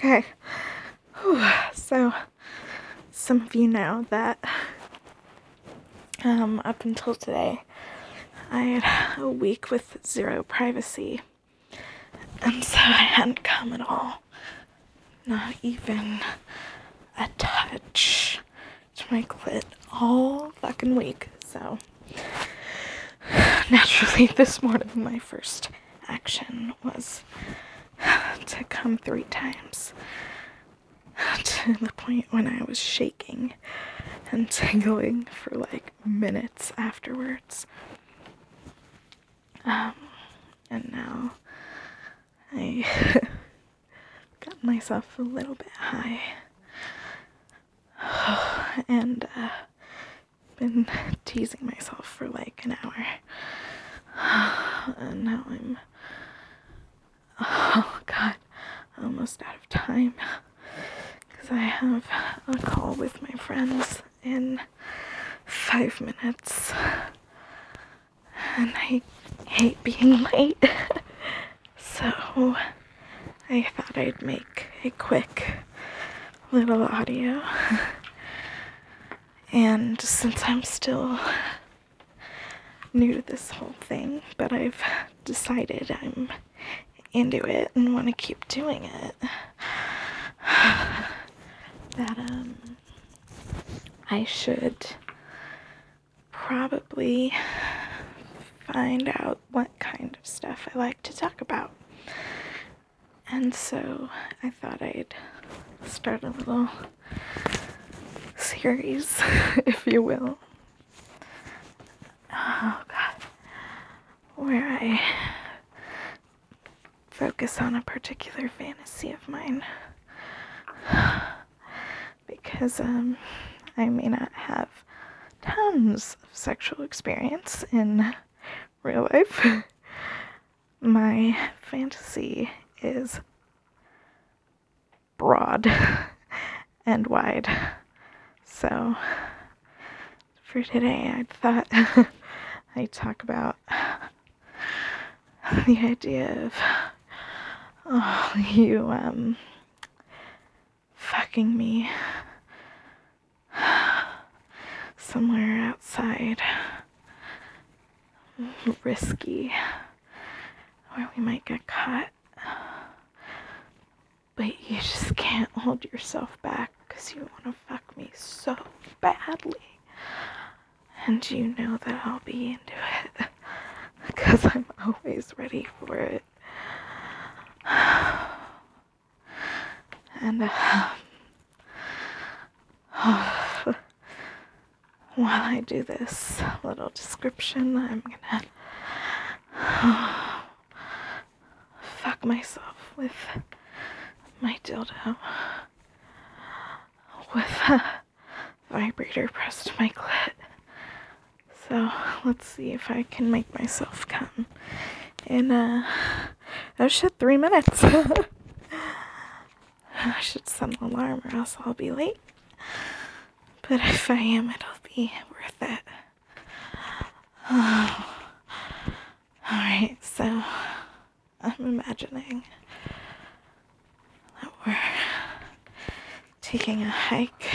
Okay. Whew. So, some of you know that up until today, I had a week with zero privacy. And so I hadn't come at all. Not even a touch to my clit all fucking week. So, naturally, this morning, my first action was to come 3 times. To the point when I was shaking and tingling for like minutes afterwards. And now I got myself a little bit high and been teasing myself for like an hour. And now I'm, oh god, almost out of time. Because I have a call with my friends in 5 minutes. And I hate being late. So I thought I'd make a quick little audio. And since I'm still new to this whole thing, but I've decided I'm into it and want to keep doing it, that I should probably find out what kind of stuff I like to talk about. And so I thought I'd start a little series, if you will. Oh god. Where I focus on a particular fantasy of mine. Because I may not have tons of sexual experience in real life. My fantasy is broad and wide. So for today, I thought I'd talk about the idea of you fucking me somewhere outside, risky, where we might get caught, but you just can't hold yourself back because you want to fuck me so badly, and you know that I'll be into it because I'm always ready for it. And while I do this little description, I'm gonna fuck myself with my dildo with a vibrator pressed to my clit. So let's see if I can make myself come in 3 minutes. I should set an alarm or else I'll be late. But if I am, it'll be worth it. Alright, so I'm imagining that we're taking a hike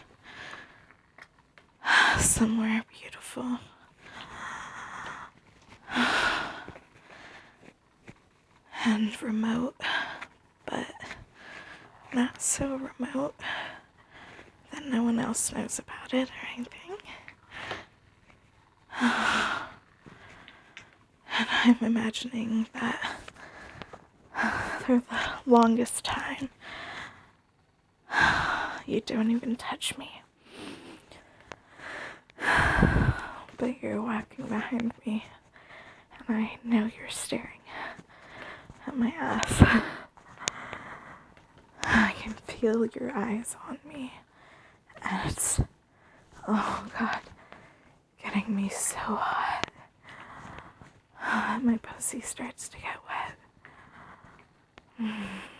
somewhere beautiful. And remote, but not so remote that no one else knows about it or anything. And I'm imagining that for the longest time, you don't even touch me. But you're walking behind me, and I know you're staring at my ass. I can feel your eyes on me, and it's, oh god, getting me so hot. My pussy starts to get wet.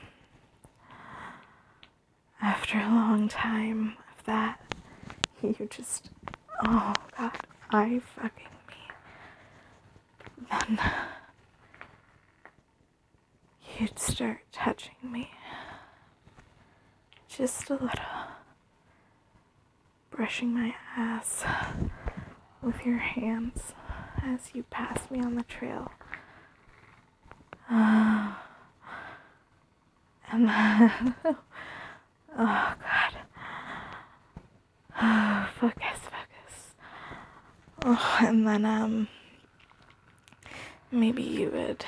After a long time of that, you just, oh god, eye fucking me. Then you'd start touching me. Just a little. Brushing my ass with your hands as you pass me on the trail. And then, oh God. Oh, focus. Oh, and then, maybe you would,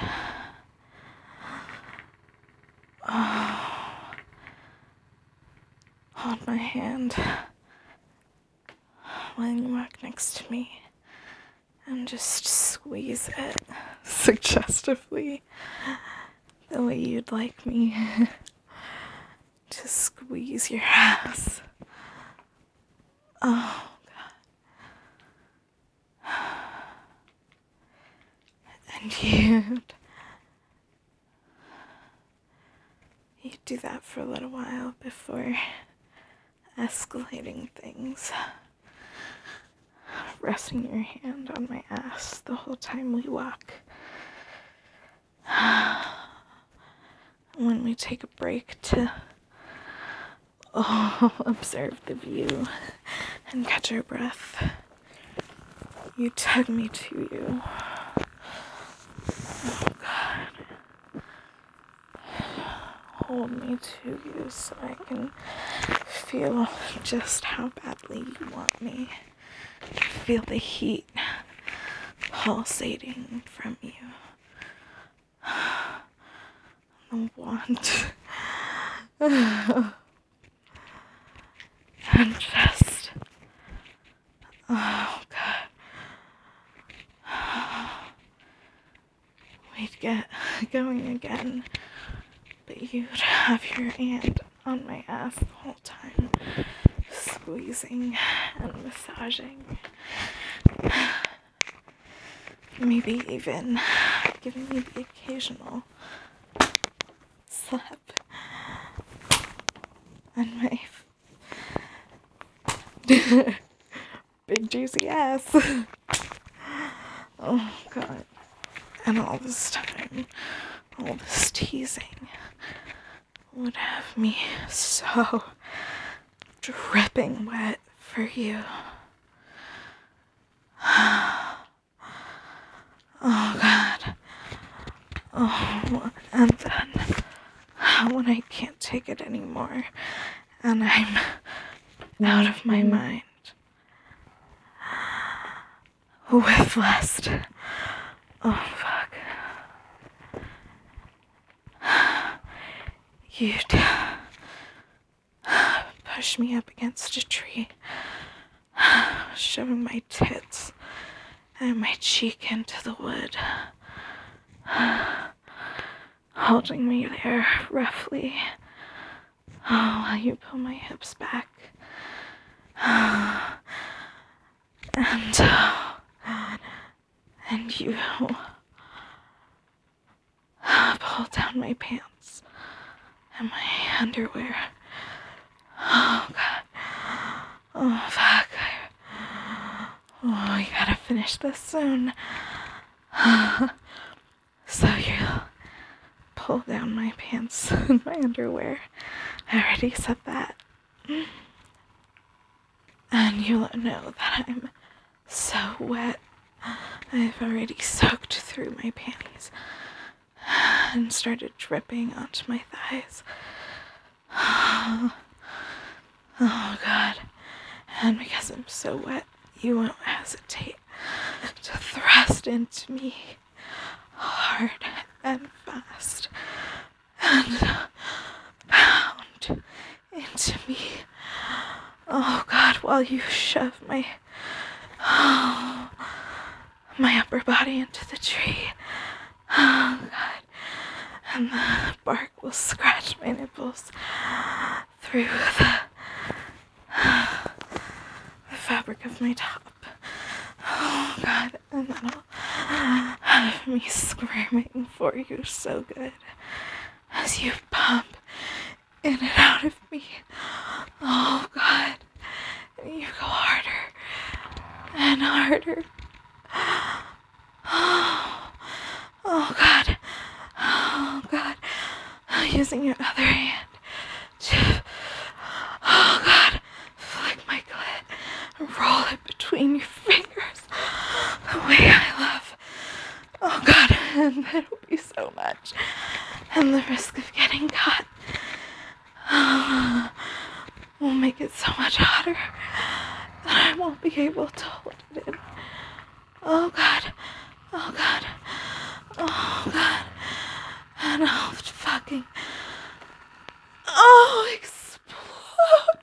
hold my hand when you walk next to me and just squeeze it suggestively the way you'd like me to squeeze your ass. Oh, God. And you'd do that for a little while before escalating things. Resting your hand on my ass the whole time we walk. When we take a break to observe the view and catch our breath, you tug me to you. Oh God. Hold me to you so I can feel just how badly you want me. Feel the heat pulsating from you. The want. And just, oh God. We'd get going again, but you'd have your hand on my ass the whole time, squeezing and massaging. Maybe even giving me the occasional slap on my big juicy ass. Oh God. And all this time, all this teasing would have me so dripping wet for you. Oh God. Oh, and then when I can't take it anymore and I'm out of my mind with lust. Oh fuck. You'd push me up against a tree, shoving my tits and my cheek into the wood, holding me there roughly while you pull my hips back. And you pull down my pants and my underwear. Oh God. Oh fuck. Oh, you gotta finish this soon. So you'll pull down my pants and my underwear. I already said that. And you'll know that I'm so wet. I've already soaked through my panties and started dripping onto my thighs. Oh God. And because I'm so wet, you won't hesitate to thrust into me hard and fast and pound into me. Oh God, while you shove my upper body into the tree. Oh God. And the bark will scratch my nipples through the fabric of my top. Oh God, and that'll have me screaming for you so good as you pump in and out of me. Oh God, and you go harder and harder. Oh God, oh God, using your other hand to between your fingers the way I love. Oh God, and it'll be so much. And the risk of getting caught will make it so much hotter that I won't be able to hold it in. Oh God, oh God, oh God. And I'll fucking, explode.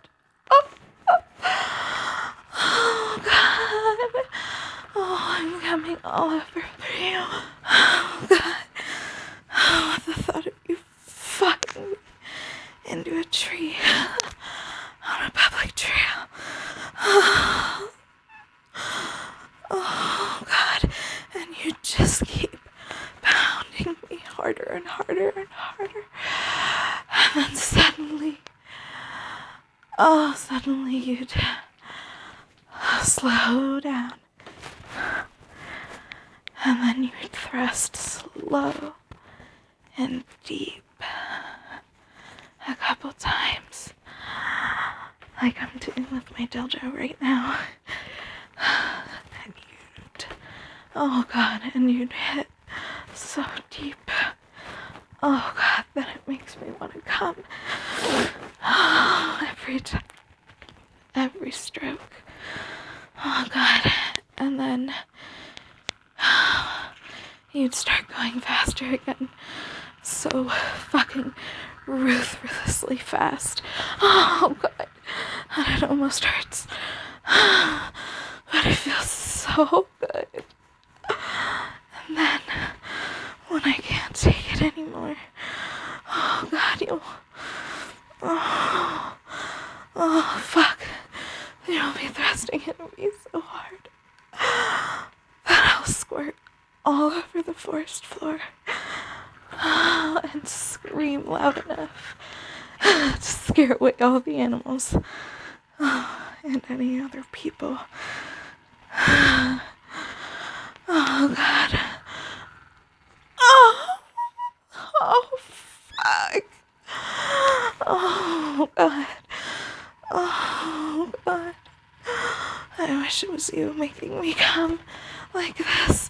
Oh God. Oh, I'm coming all over for you. Oh God. Oh, the thought of you fucking me into a tree on a public trail. Oh, God. And you just keep pounding me harder and harder and harder. And then suddenly you'd slow down. And then you'd thrust slow and deep a couple times, like I'm doing with my dildo right now. And you'd hit so deep. Oh God, that it makes me want to come. Every stroke. Oh God. And then you'd start going faster again. So fucking ruthlessly fast. Oh God. And it almost hurts. But it feels so good. And then, when I can't take it anymore, oh God, oh fuck, you'll be thrusting into me so hard that I'll squirt all over the forest floor and scream loud enough to scare away all the animals and any other people. Oh God. Oh fuck. Oh God. Oh God. I wish it was you making me come like this.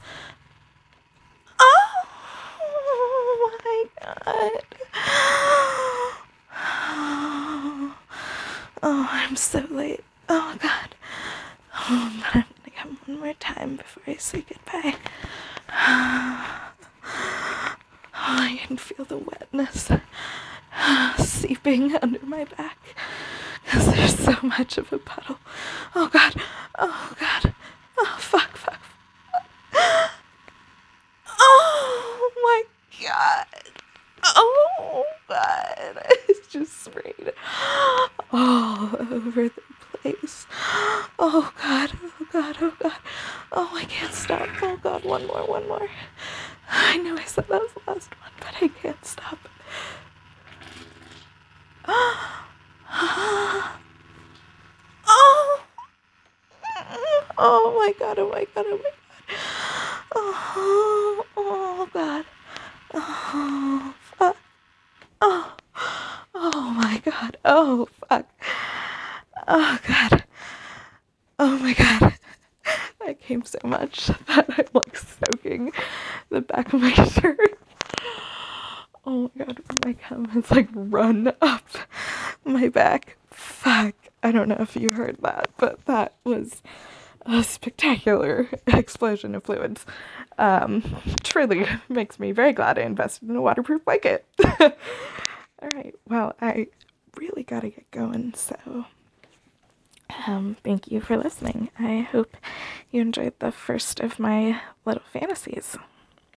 Oh my God. Oh, I'm so late. Oh God. Oh, but I'm gonna come one more time before I say goodbye. Oh, I can feel the wetness seeping under my back because there's so much of a puddle. Oh God. Oh God. Oh fuck. Oh my God. Oh God. It's just sprayed all over the place. Oh God. Oh God. Oh God. Oh, I can't stop. Oh God. One more. I know I said that was the last one, but I can't stop. Oh my God. Oh my God. Oh my God. Oh God. Oh fuck. Oh my God. Oh fuck. Oh God. Oh my God. That came so much that I'm like soaking the back of my shirt. Oh my God, when I come, it's like run up my back. Fuck. I don't know if you heard that, but that was a spectacular explosion of fluids. Truly makes me very glad I invested in a waterproof blanket. All right, well, I really gotta get going, so thank you for listening. I hope you enjoyed the first of my little fantasies.